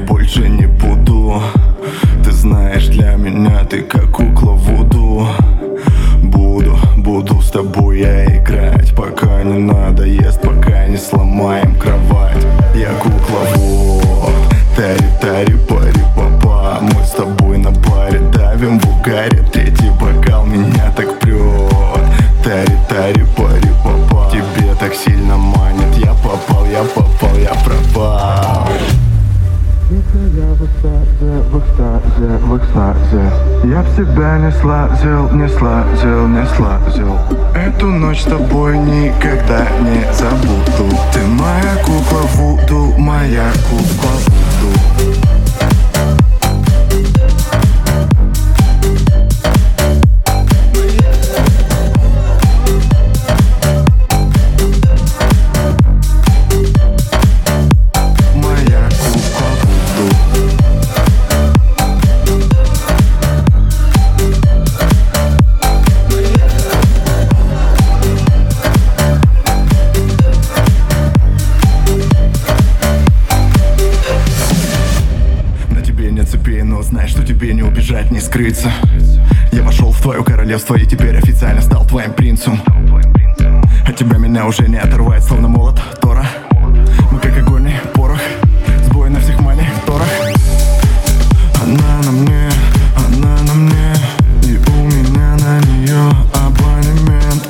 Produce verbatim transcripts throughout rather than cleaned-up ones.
больше не буду. Ты знаешь, для меня ты как кукла Вуду. Буду, буду с тобой я играть, пока не надоест, пока не сломаем кровать. Я кукла вот, тари-тари, пари-папа. Мы с тобой на паре давим в угаре, третий бокал меня так прет. Тари-тари, пари-папа. Тебе так сильно манит, я попал, я попал, я пропал. Если я в экстазе, в экстазе, в экстазе, я в себя не слазил, не слазил, не слазил. Эту ночь с тобой никогда не забуду. Ты моя кукла Вуду, моя кукла Вуду. Но знай, что тебе не убежать, не скрыться. Я вошел в твое королевство и теперь официально стал твоим принцем. От тебя меня уже не оторвать, словно молот Тора. Мы как огонь и порох, сбой на всех мониторах. Она на мне, она на мне, и у меня на нее абонемент.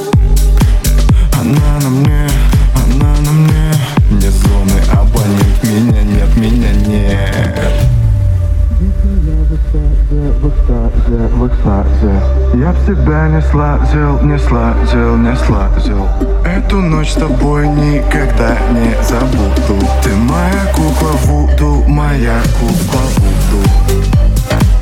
Она на мне, она на мне, не зоны абонент, меня нет, меня нет. В экстазе, в экстазе, в экстазе, я в себя не слазил, не слазил, не слазил. Эту ночь с тобой никогда не забуду. Ты моя кукла Вуду, моя кукла Вуду.